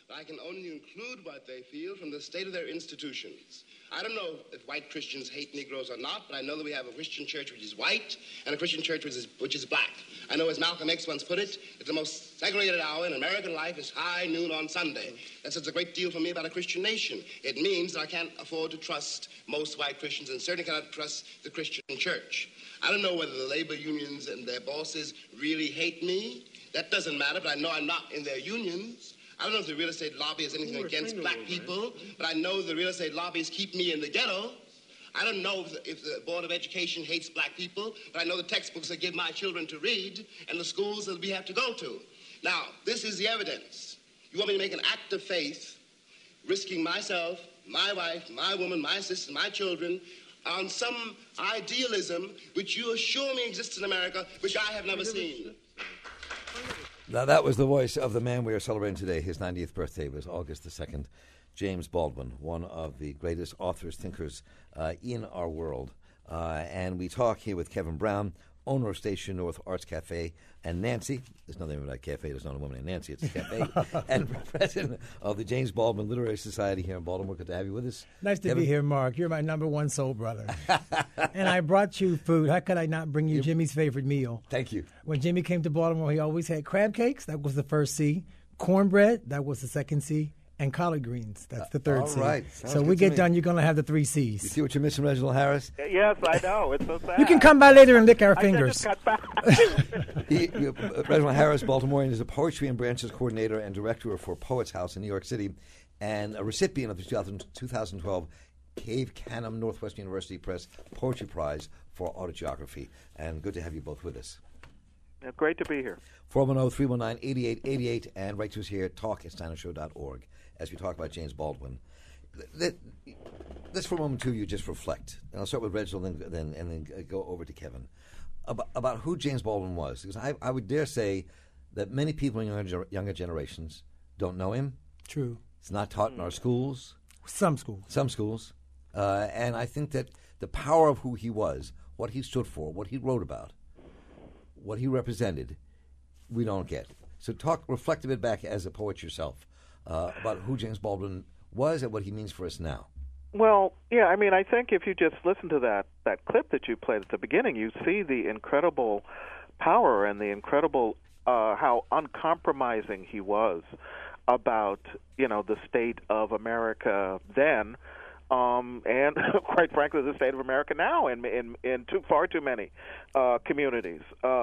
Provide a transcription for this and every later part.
but I can only include what they feel from the state of their institutions. I don't know if white Christians hate Negroes or not, but I know that we have a Christian church which is white and a Christian church which is black. I know, as Malcolm X once put it, that the most segregated hour in American life is high noon on Sunday. That says a great deal for me about a Christian nation. It means that I can't afford to trust most white Christians and certainly cannot trust the Christian church. I don't know whether the labor unions and their bosses really hate me. That doesn't matter, but I know I'm not in their unions. I don't know if the real estate lobby has anything against black people, but I know the real estate lobbies keep me in the ghetto. I don't know if the Board of Education hates black people, but I know the textbooks I give my children to read and the schools that we have to go to. Now, this is the evidence. You want me to make an act of faith, risking myself, my wife, my woman, my sister, my children, on some idealism which you assure me exists in America, which I have never seen. Now, that was the voice of the man we are celebrating today. His 90th birthday was August the 2nd. James Baldwin, one of the greatest authors, thinkers in our world. And we talk here with Kevin Brown, owner of Station North Arts Cafe, and Nancy. There's nothing about a cafe. There's not a woman named Nancy. It's a cafe. And president of the James Baldwin Literary Society here in Baltimore. Good to have you with us. Nice to Kevin. be here, Mark. You're my number one soul brother. And I brought you food. How could I not bring you Jimmy's favorite meal? Thank you. When Jimmy came to Baltimore, he always had crab cakes. That was the first C. Cornbread. That was the second C. And collard greens. That's the third C. All right. So we get done, you're going to have the 3 C's. You see what you're missing, Reginald Harris? Yes, I know. It's so sad. You can come by later and lick our fingers. I just got back. Reginald Harris, Baltimorean, is a Poetry and Branches coordinator and director for Poets House in New York City and a recipient of the 2012 Cave Canem Northwestern University Press Poetry Prize for Autogeography. And good to have you both with us. Yeah, great to be here. 410-319-8888 and write to us here at talk@steinershow.org as we talk about James Baldwin. Let's for a moment, two of you just reflect. And I'll start with Reginald and then go over to Kevin. About who James Baldwin was. Because I would dare say that many people in younger generations don't know him. True. It's not taught in our schools. Some schools. And I think that the power of who he was, what he stood for, what he wrote about, what he represented, we don't get. So reflect a bit back as a poet yourself about who James Baldwin was and what he means for us now. Well, yeah, I mean, I think if you just listen to that clip that you played at the beginning, you see the incredible power and the incredible how uncompromising he was about, the state of America then, and quite frankly, the state of America now in far too many communities.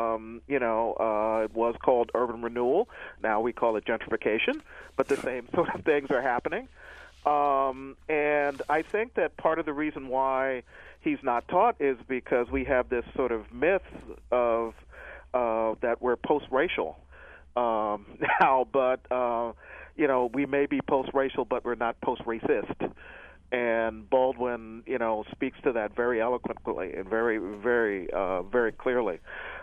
It was called urban renewal. Now we call it gentrification, but the same sort of things are happening. And I think that part of the reason why he's not taught is because we have this sort of myth of that we're post-racial now, but we may be post-racial, but we're not post-racist. And Baldwin, speaks to that very eloquently and very, very, very clearly.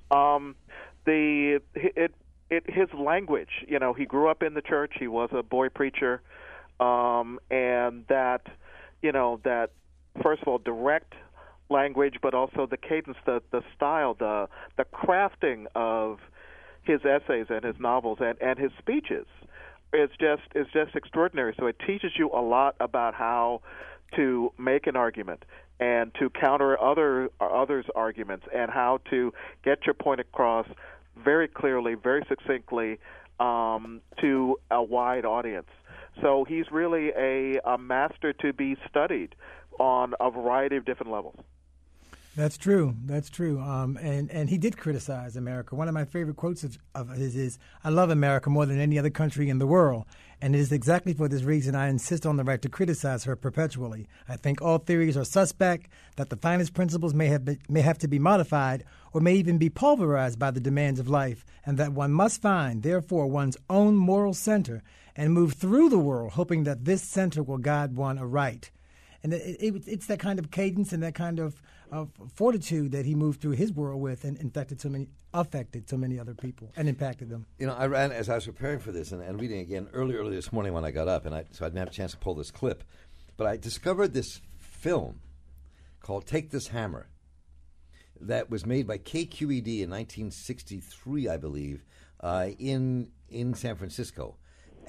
His language, he grew up in the church. He was a boy preacher, and that first of all, direct language, but also the cadence, the style, the crafting of his essays and his novels and his speeches. It's just extraordinary. So it teaches you a lot about how to make an argument and to counter others' arguments and how to get your point across very clearly, very succinctly to a wide audience. So he's really a master to be studied on a variety of different levels. That's true. And he did criticize America. One of my favorite quotes of his is, "I love America more than any other country in the world. And it is exactly for this reason I insist on the right to criticize her perpetually. I think all theories are suspect, that the finest principles may have to be modified or may even be pulverized by the demands of life, and that one must find, therefore, one's own moral center and move through the world, hoping that this center will guide one aright." And it's that kind of cadence and that kind of fortitude that he moved through his world with and affected so many other people and impacted them. I ran, as I was preparing for this and reading again early this morning when I got up, so I didn't have a chance to pull this clip, but I discovered this film called Take This Hammer that was made by KQED in 1963, I believe, in San Francisco.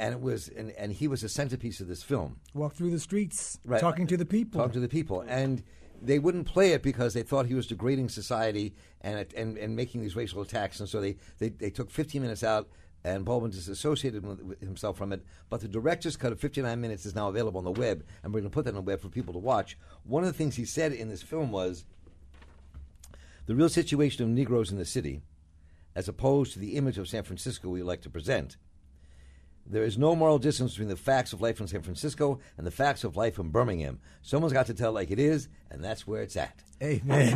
and it was, and he was a centerpiece of this film. Walk through the streets, Right. talking to the people. Talking to the people, and they wouldn't play it because they thought he was degrading society and making these racial attacks, and so they took 15 minutes out, and Baldwin disassociated with himself from it. But the director's cut of 59 minutes is now available on the web, and we're going to put that on the web for people to watch. One of the things he said in this film was the real situation of Negroes in the city, as opposed to the image of San Francisco we like to present. There is no moral distance between the facts of life in San Francisco and the facts of life in Birmingham. Someone's got to tell it like it is, and that's where it's at. Amen.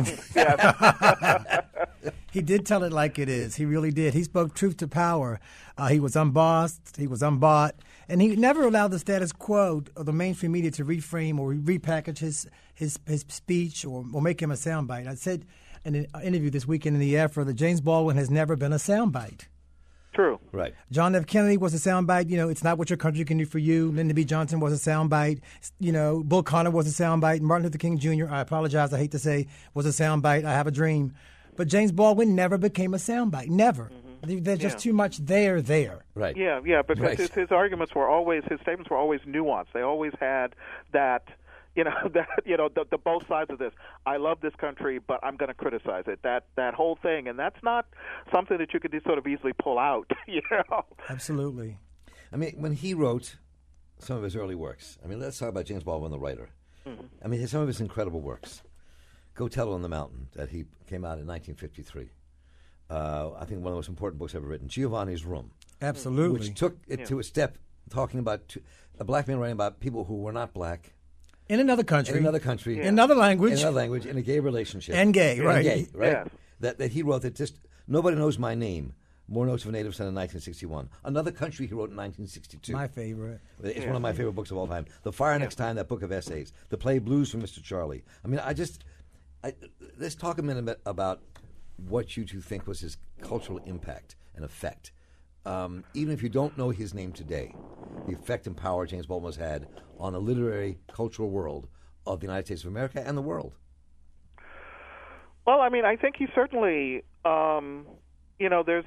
He did tell it like it is. He really did. He spoke truth to power. He was unbossed. He was unbought. And he never allowed the status quo or the mainstream media to reframe or repackage his speech or make him a soundbite. I said in an interview this weekend in the Afro that James Baldwin has never been a soundbite. True. Right. John F. Kennedy was a soundbite. It's not what your country can do for you. Lyndon B. Johnson was a soundbite. Bull Connor was a soundbite. Martin Luther King Jr., I apologize, I hate to say, was a soundbite. I have a dream. But James Baldwin never became a soundbite. Never. Mm-hmm. There's just too much there. Right. Yeah, because Right. his arguments were always, his statements were always nuanced. They always had that, the both sides of this. I love this country, but I'm going to criticize it. That whole thing, and that's not something that you could just sort of easily pull out. Absolutely. I mean, when he wrote some of his early works, let's talk about James Baldwin, the writer. Mm-hmm. Some of his incredible works. Go Tell It on the Mountain, that he came out in 1953. I think one of the most important books ever written. Giovanni's Room. Absolutely. Which took it to a step, talking about a black man writing about people who were not black. In another country. In another language. In a gay relationship. And gay, right. Yes. That he wrote that just, nobody knows my name. More Notes of a Native Son in 1961. Another Country he wrote in 1962. My favorite. It's one of my favorite books of all time. The Fire Next Time, that book of essays. The play Blues for Mr. Charlie. Let's talk a minute about what you two think was his cultural impact and effect. Even if you don't know his name today, the effect and power James Baldwin has had on the literary, cultural world of the United States of America and the world. Well, I think he certainly, there's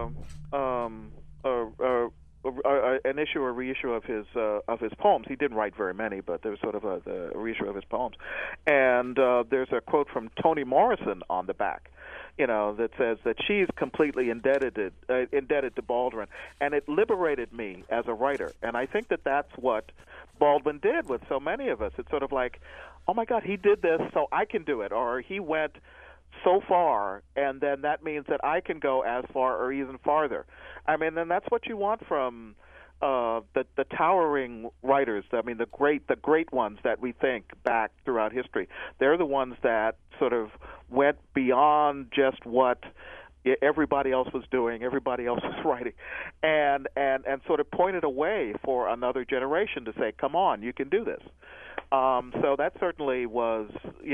an issue or reissue of his poems. He didn't write very many, but there's sort of the reissue of his poems, and there's a quote from Toni Morrison on the back, that says that she's completely indebted to Baldwin, and it liberated me as a writer. And I think that that's what Baldwin did with so many of us. It's sort of like, oh my God, he did this, so I can do it, or he went so far, and then that means that I can go as far or even farther. And that's what you want from the towering writers. The great ones that we think back throughout history. They're the ones that sort of went beyond just what everybody else was doing, everybody else was writing, and sort of pointed a way for another generation to say, "Come on, you can do this." So that certainly was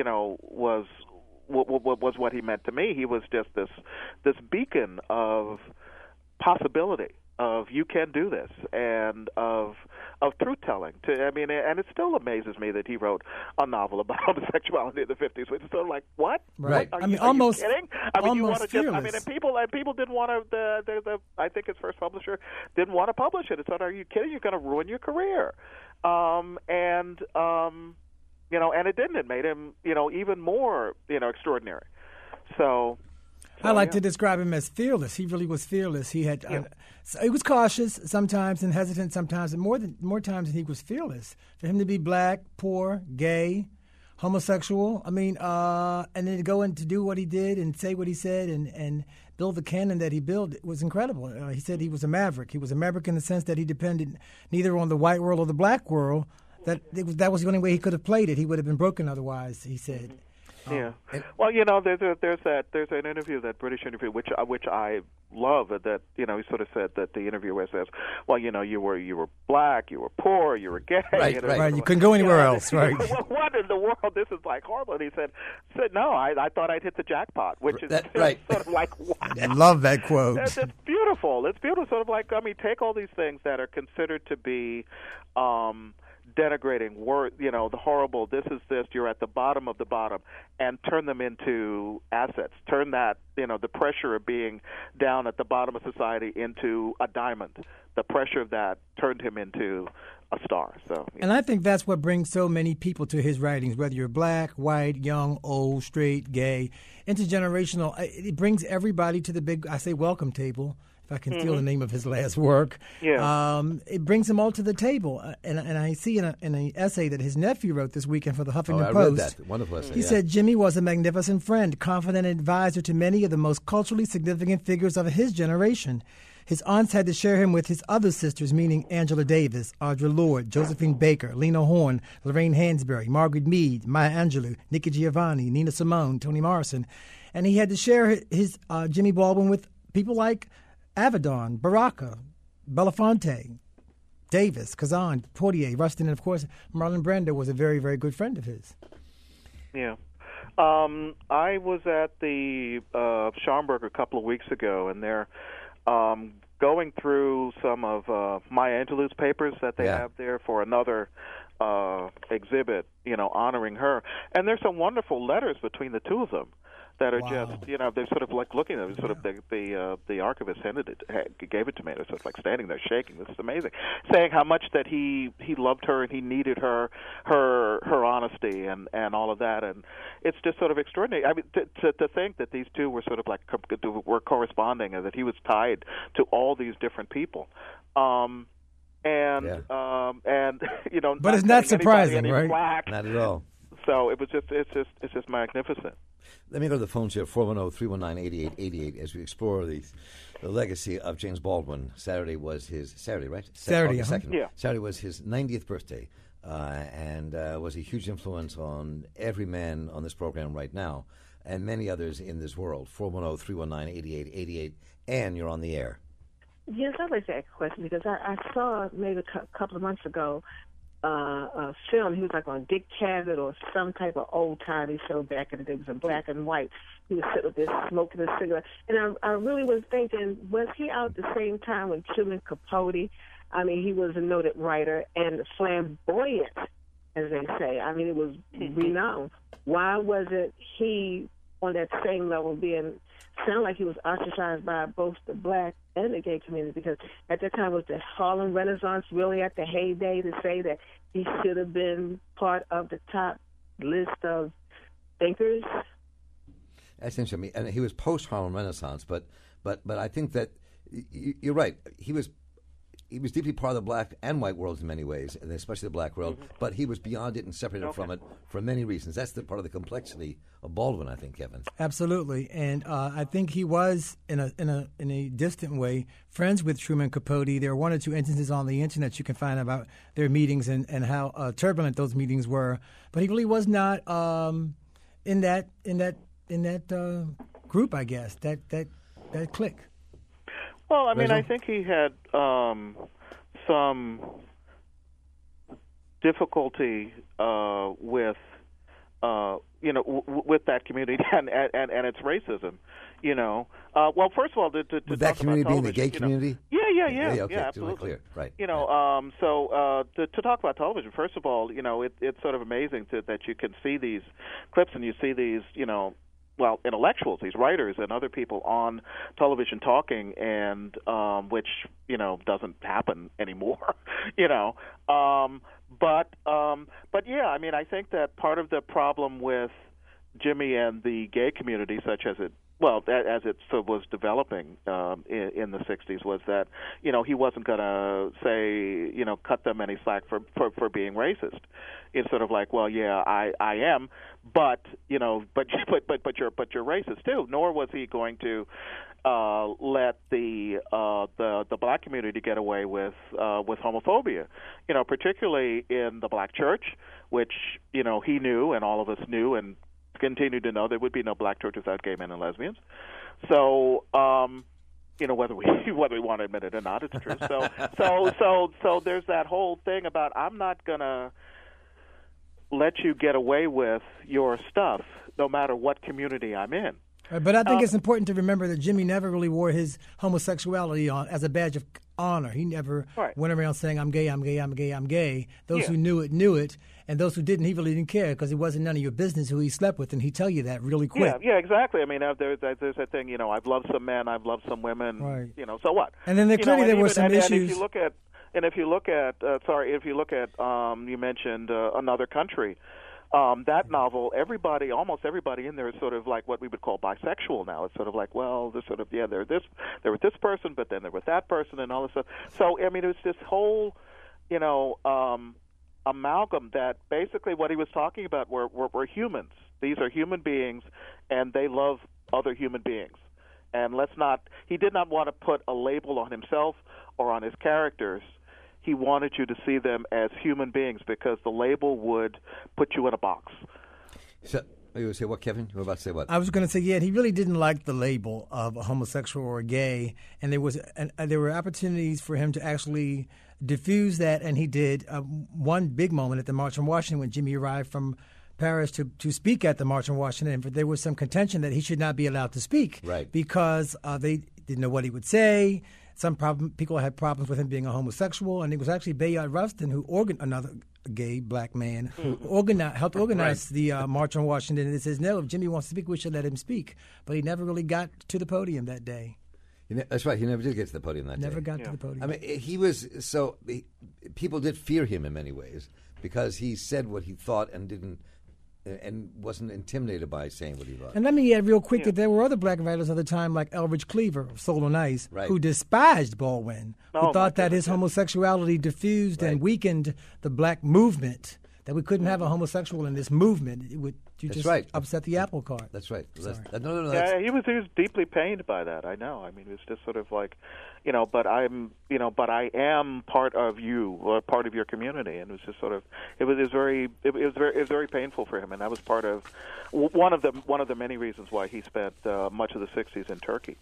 what he meant to me. He was just this beacon of possibility, of you can do this, and of truth telling. And it still amazes me that he wrote a novel about homosexuality in the 50s, which is sort of like, what? Right. Are you kidding? You want to fearless. just, people didn't want to. I think his first publisher didn't want to publish it. It's like, are you kidding? You're going to ruin your career. And it didn't. It made him, even more, extraordinary. So I like to describe him as fearless. He really was fearless. He had, he was cautious sometimes and hesitant sometimes, and more times than he was fearless. For him to be black, poor, gay, homosexual, and then to go and to do what he did and say what he said and build the canon that he built, it was incredible. He said he was a maverick. He was a maverick in the sense that he depended neither on the white world or the black world. That was the only way he could have played it. He would have been broken otherwise, he said. Yeah. Well, there's an interview, that British interview, which I love. That he sort of said that the interviewer says, well, you were black, you were poor, you were gay. Right. You couldn't go anywhere else. Right. Well, what in the world? This is like horrible. And he said no, I thought I'd hit the jackpot, which is right. Sort of like, what? I love that quote. It's beautiful. It's beautiful. Sort of like, take all these things that are considered to be denigrating word, the horrible, this is this, you're at the bottom of the bottom, and turn them into assets. Turn that, the pressure of being down at the bottom of society into a diamond. The pressure of that turned him into a star. And I think that's what brings so many people to his writings, whether you're black, white, young, old, straight, gay, intergenerational. It brings everybody to the big, I say, welcome table. If I can steal the name of his last work, it brings them all to the table. And I see in an essay that his nephew wrote this weekend for the Huffington Post. I read that. Wonderful essay. He said Jimmy was a magnificent friend, confident advisor to many of the most culturally significant figures of his generation. His aunts had to share him with his other sisters, meaning Angela Davis, Audre Lorde, Josephine Baker, Lena Horne, Lorraine Hansberry, Margaret Mead, Maya Angelou, Nikki Giovanni, Nina Simone, Toni Morrison. And he had to share his Jimmy Baldwin with people like Avedon, Baraka, Belafonte, Davis, Kazan, Portier, Rustin, and, of course, Marlon Brando was a very, very good friend of his. Yeah. I was at the Schomburg a couple of weeks ago, and they're going through some of Maya Angelou's papers that they have there for another exhibit, honoring her. And there's some wonderful letters between the two of them that are just, they're sort of like looking at it, sort of the archivist gave it to me. They're sort of like standing there shaking. This is amazing. Saying how much that he loved her and he needed her honesty and all of that. And it's just sort of extraordinary. I mean, to think that these two were sort of like were corresponding and that he was tied to all these different people. But it's not surprising, right? Flack. Not at all. So it's just magnificent. Let me go to the phones here, 410-319-8888, as we explore the legacy of James Baldwin. Saturday, right? Saturday, August 2nd. Yeah. Saturday was his 90th birthday, and was a huge influence on every man on this program right now, and many others in this world. 410-319-8888, Ann, you're on the air. Yes, I'd like to ask a question because I saw maybe a couple of months ago a film. He was like on Dick Cavett or some type of old-timey show back in the day. It was in black and white. He was sitting there smoking a cigarette. And I really was thinking, was he out at the same time with Truman Capote? I mean, he was a noted writer and flamboyant, as they say. I mean, it was renowned. Why wasn't he on that same level sound like he was ostracized by both the black and the gay community, because at that time was the Harlem Renaissance really at the heyday to say that he should have been part of the top list of thinkers? That's interesting. I mean, and he was post Harlem Renaissance, but I think that you're right. He was deeply part of the black and white worlds in many ways, and especially the black world. But he was beyond it and separated from it for many reasons. That's the part of the complexity of Baldwin, I think, Kevin. Absolutely, and I think he was in a distant way friends with Truman Capote. There are one or two instances on the internet you can find about their meetings and how turbulent those meetings were. But he really was not in that group, I guess, that clique. Well, I mean, I think he had some difficulty with with that community and its racism. Well, first of all, to that community being the gay community. Yeah, okay, absolutely. Clear. Right. So to talk about television, first of all, it's sort of amazing that you can see these clips and you see these, intellectuals, these writers and other people on television talking, and which doesn't happen anymore. But yeah, I mean, I think that part of the problem with Jimmy and the gay community, such as it was developing in the 60s, was that he wasn't going to say cut them any slack for being racist. It's sort of like, well, yeah, I am, but you're racist too. Nor was he going to let the black community get away with homophobia, particularly in the black church, which he knew and all of us knew and continued to know there would be no black church without gay men and lesbians. So, whether we want to admit it or not, it's true. So there's that whole thing about I'm not gonna let you get away with your stuff, no matter what community I'm in. But I think it's important to remember that Jimmy never really wore his homosexuality on as a badge honor. He never Right. went around saying, I'm gay, I'm gay, I'm gay, I'm gay. Those who knew it, and those who didn't, he really didn't care because it wasn't none of your business who he slept with, and he'd tell you that really quick. Yeah, exactly. I mean, there's that thing, you know, I've loved some men, I've loved some women, Right. you know, so what? And then clearly there were some issues. And if you look at, you mentioned Another Country. That novel, almost everybody in there is sort of like what we would call bisexual now. It's sort of like, well, they're sort of, they're with this person, but then they're with that person and all this stuff. So, I mean, it was this whole, you know, amalgam that basically what he was talking about were humans. These are human beings, and they love other human beings. And he did not want to put a label on himself or on his characters. He wanted you to see them as human beings because the label would put you in a box. So, you would say what, Kevin? You were about to say what? I was going to say, he really didn't like the label of a homosexual or gay, and there were opportunities for him to actually diffuse that, and he did. One big moment at the March on Washington when Jimmy arrived from Paris to speak at the March on Washington, but there was some contention that he should not be allowed to speak, right? Because they didn't know what he would say. People had problems with him being a homosexual, and it was actually Bayard Rustin, another gay black man, who helped organize the March on Washington. And it says, no, if Jimmy wants to speak, we should let him speak. But he never really got to the podium that day. That's right. He never did get to the podium that day. Never got to the podium. I mean, people did fear him in many ways because he said what he thought and wasn't intimidated by saying what he thought. And let me add real quick that there were other black writers of the time, like Elridge Cleaver of Soul on Ice, who despised Baldwin, who thought that his homosexuality diffused and weakened the black movement, that we couldn't have a homosexual in this movement. It would upset the apple cart. That's right. Yeah, he was deeply pained by that. I know. I mean, it was just sort of like, but I am part of you, or part of your community, and it was just sort of, it was very painful for him, and that was part of one of the many reasons why he spent much of the '60s in Turkey.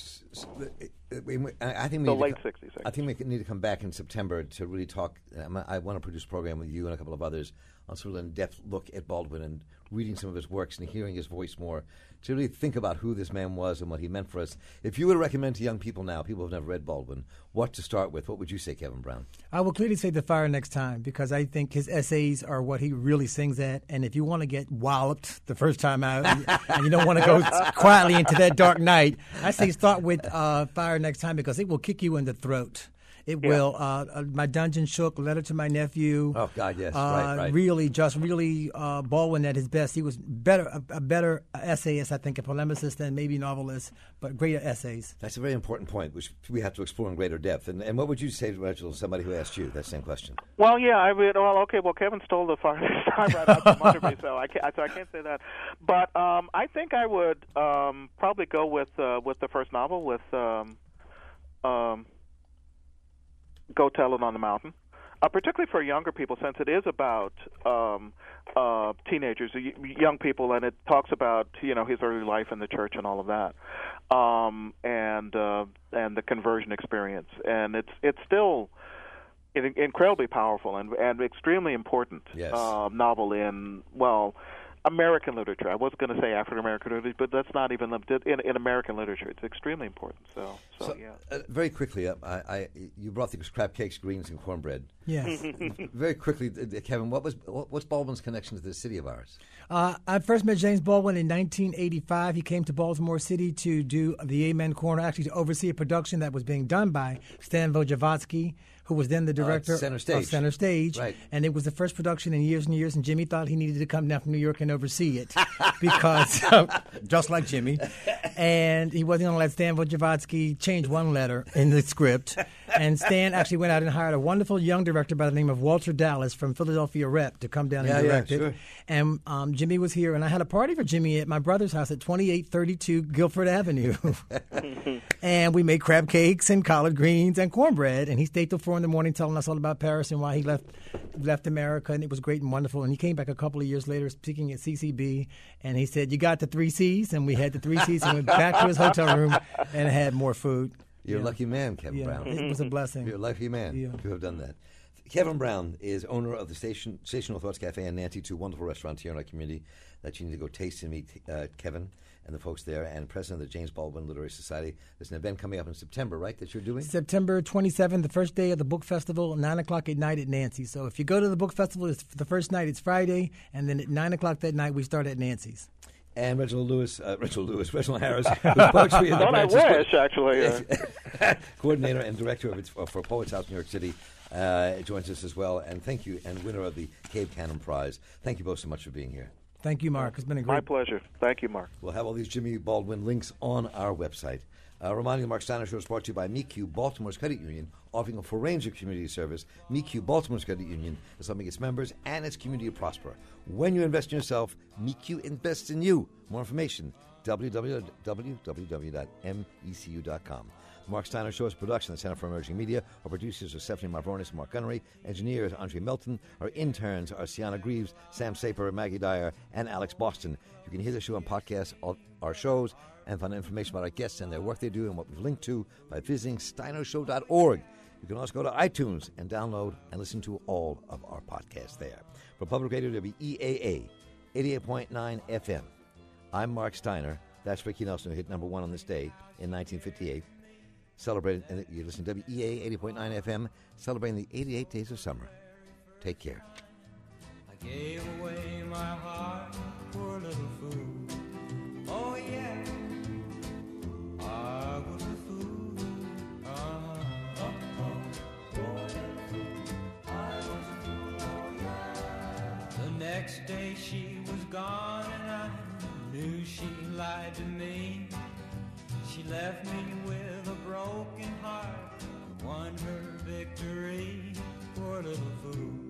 I think the late '60s. I think we need to come back in September to really talk. I want to produce a program with you and a couple of others on sort of an in-depth look at Baldwin and reading some of his works and hearing his voice more, to really think about who this man was and what he meant for us. If you were to recommend to young people now, people who have never read Baldwin, what to start with, what would you say, Kevin Brown? I will clearly say The Fire Next Time, because I think his essays are what he really sings at. And if you want to get walloped the first time out and you don't want to go quietly into that dark night, I say start with Fire Next Time, because it will kick you in the throat. It will. My Dungeon Shook, Letter to My Nephew. Oh, God, yes. Right. Really, Baldwin at his best. He was a better essayist, I think, a polemicist than maybe novelist, but greater essays. That's a very important point, which we have to explore in greater depth. And what would you say, Reginald, somebody who asked you that same question? Well, yeah, Kevin stole the Fire Next Time right out from under me, so I can't say that. But I think I would probably go with the first novel, with Go Tell It on the Mountain, particularly for younger people, since it is about teenagers, young people, and it talks about his early life in the church and all of that, and the conversion experience, and it's still incredibly powerful and extremely important novel in American literature. I was going to say African American literature, but that's not even limited. In American literature, it's extremely important. So yeah. Very quickly, you brought the crab cakes, greens, and cornbread. Yes. Very quickly, Kevin, what's Baldwin's connection to this city of ours? I first met James Baldwin in 1985. He came to Baltimore City to do the Amen Corner, actually to oversee a production that was being done by Stan Wojciechowski, who was then the director of Center Stage. Right. And it was the first production in years and years, and Jimmy thought he needed to come down from New York and oversee it, because just like Jimmy. And he wasn't going to let Stan Wojciechowski change one letter in the script. And Stan actually went out and hired a wonderful young director by the name of Walter Dallas from Philadelphia Rep to come down and direct it. Sure. And Jimmy was here, and I had a party for Jimmy at my brother's house at 2832 Guilford Avenue. And we made crab cakes and collard greens and cornbread, and he stayed till 4 in the morning telling us all about Paris and why he left America, and it was great and wonderful. And he came back a couple of years later speaking at CCB, and he said, "You got the 3 C's," and we had the 3 C's, and went back to his hotel room and had more food. You're a lucky man, Kevin Brown. It was a blessing. You're a lucky man to have done that. Kevin Brown is owner of the Stational Thoughts Cafe in Nancy, 2 wonderful restaurants here in our community that you need to go taste and meet Kevin. and the folks there, and president of the James Baldwin Literary Society. There's an event coming up in September, right, that you're doing? September 27th, the first day of the book festival, 9 o'clock at night at Nancy's. So if you go to the book festival, it's the first night, it's Friday, and then at 9 o'clock that night, we start at Nancy's. And Reginald Harris, who's poetry in the Don't I wish, actually. coordinator and director for Poets House New York City, joins us as well. And thank you, and winner of the Cave Canem Prize. Thank you both so much for being here. Thank you, Mark. It's been a great... My pleasure. Thank you, Mark. We'll have all these Jimmy Baldwin links on our website. Reminding you, the Mark Steiner Show is brought to you by MECU, Baltimore's credit union, offering a full range of community service. MECU, Baltimore's credit union, is helping its members and its community to prosper. When you invest in yourself, MECU invests in you. More information, www.mecu.com. Mark Steiner Show is production at the Center for Emerging Media. Our producers are Stephanie Marvornis and Mark Gunnery. Engineers Andre Melton. Our interns are Sienna Greaves, Sam Saper, Maggie Dyer, and Alex Boston. You can hear the show on podcasts, our shows, and find information about our guests and their work they do and what we've linked to by visiting steinershow.org. You can also go to iTunes and download and listen to all of our podcasts there. For Public Radio WEAA 88.9 FM, I'm Mark Steiner. That's Ricky Nelson, who hit number 1 on this day in 1958. Celebrating, and you listen to WEAA 80.9 FM, celebrating the 88 days of summer. Take care. I gave away my heart for a little fool. Oh, yeah. I was a fool. I was a fool, oh, yeah. The next day she was gone and I knew she lied to me. She left me with a broken heart, won her victory, poor little fool.